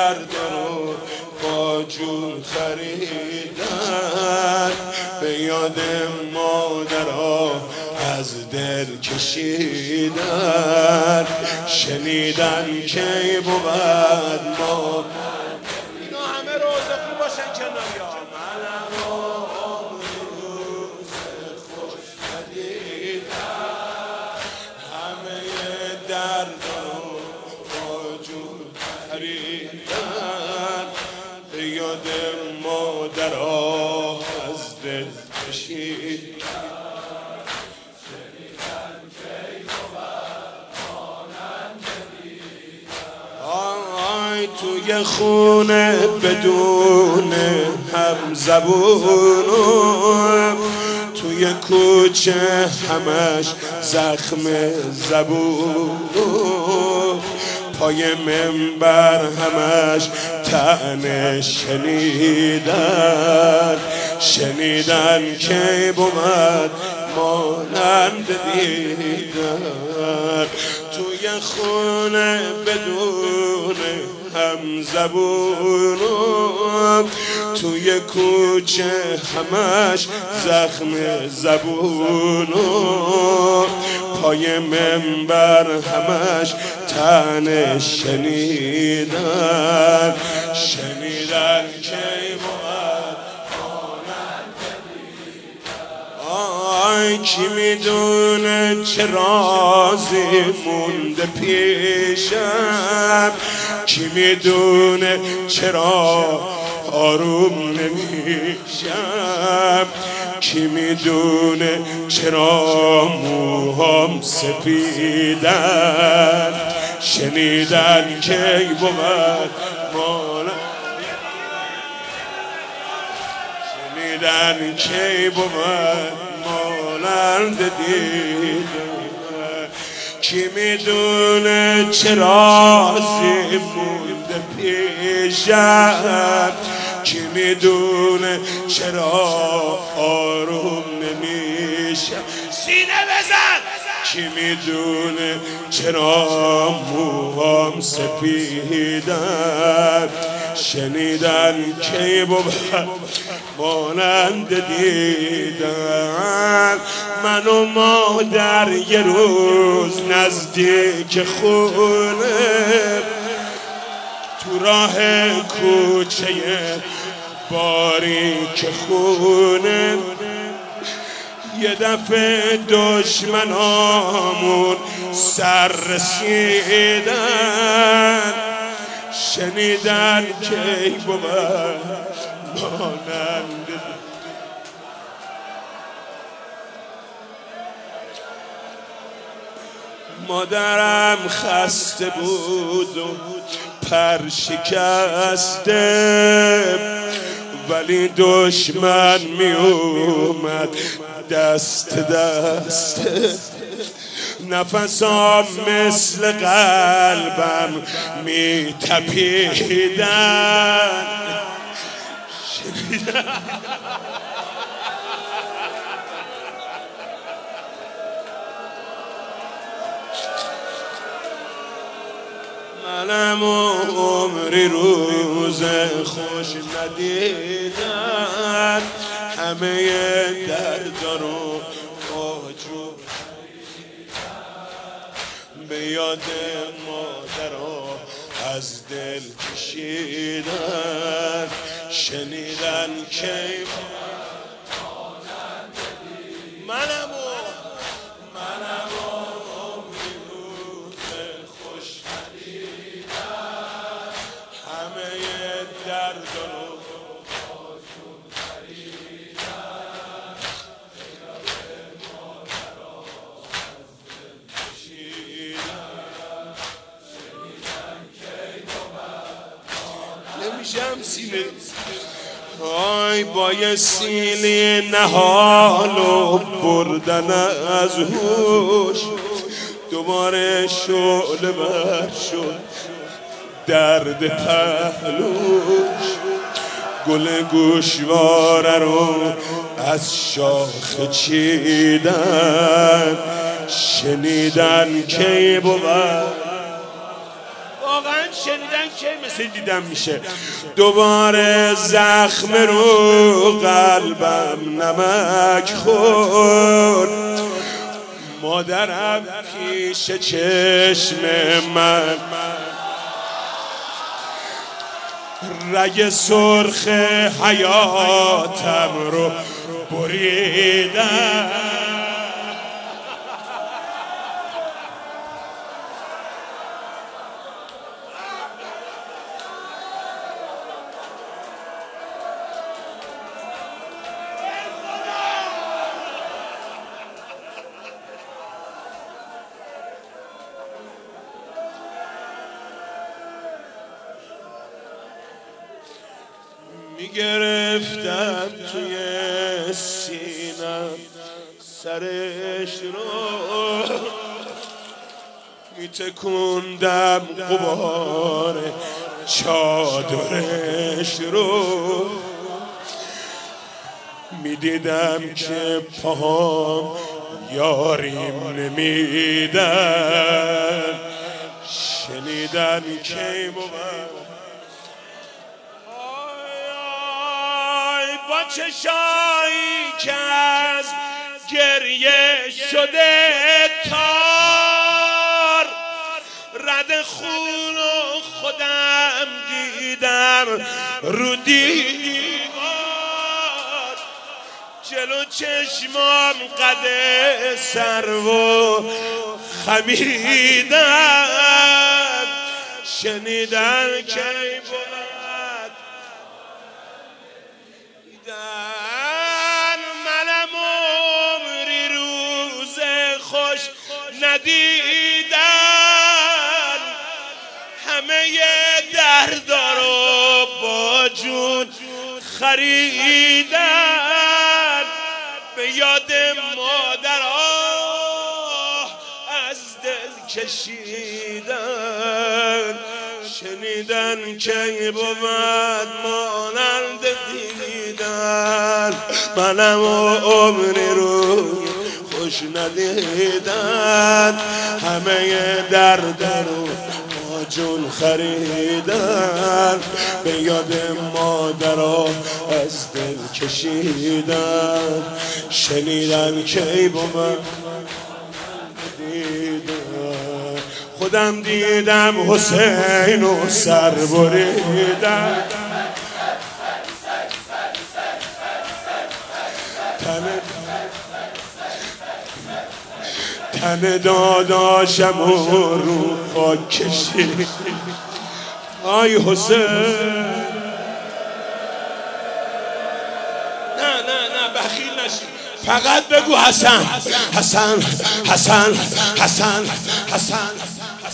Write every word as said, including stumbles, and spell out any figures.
درد رو با جون خریدن، به یاد مادرها از دل کشیدن، شنیدن کی بود ما اینا همه روز خوب باشن کنار یا منم روز خوش ندیدن، همه درد رو با جون خریدن، به یاد مادرها از دل کشیدن. توی خونه بدون هم زبون، توی کوچه همش زخم زبون، پای منبر همش طعنه شنیدن، شنیدن کی بود مانند دیدن. توی خونه بدون هم زبون، توی کوچه همش زخم زبون، پای منبر همش طعنه شنیدن، شنیدن کی بود آی کی میدونه چه رازی مونده پیشم، کی میدونه چرا آروم نمیشم، کی میدونه چرا موهام سفیدن، شنیدن کی بود مال، شنیدن کی بود مانند دیدن. کی میدونه چه رازی مونده پیشم، کی میدونه چرا آروم نمیشم، سینه بزن. کی میدونه چرا موهام سفیدن، شنیدن کی بود مانند دیدن. من و مادر یه روز نزدیک خونه، تو راه کوچه باریک خونه، یه دفعه دشمنامون سر رسیدن، شنیدن کی بود مانند. مادرم خسته بود و پر شکسته، ولی دشمن می اومد دست دسته، نفسام مثل قلبم می تپیدن، منم عمری روز خوش ندیدن، همه دردا رو آجو به یاد مادرها از دل کشیدن، شنیدن کی منم منم عمری روز خوش ندیدن، همه دردا رو آجون خریدن، نمیشم سینه آی با یه سیلی نهال و بردن از هوش، دوباره شعله بر شد درد پهلوش، گل گوشواره رو از شاخه چیدن، شنیدن کی بود واقعا شنیدن که مثل دیدم میشه. دوباره زخم رو قلبم نمک خورد، مادرم پیش چشم من رگ سرخ حیاتم رو بریدن. میگرفتم توی سینم سرش رو، میتکوندم غبار چادرش رو، میدیدم که پاهم یاریم نمیدن، شنیدن که بود با چشایی که از گریه شده تار، رد خون و خودم دیدم رو دیوار، جلو چشمام قد سر و خمیدن، شنیدن که منم عمری روز خوش ندیدن، همه دردا رو با جون خریدن، به یاد مادرها از دل کشیدن، شنیدن که بود مانند دیدن، منم عمری رو خوش ندیدن، همه درد رو با جون خریدن، به یاد مادرها از دل کشیدن، شنیدن که بود دیدن، خودم دیدم حسین و سر بریدن، تن داداشم رو خاک کشید. آی حسین، نه نه نه بخیل نشی، فقط بگو حسن حسن حسن حسن حسن حسن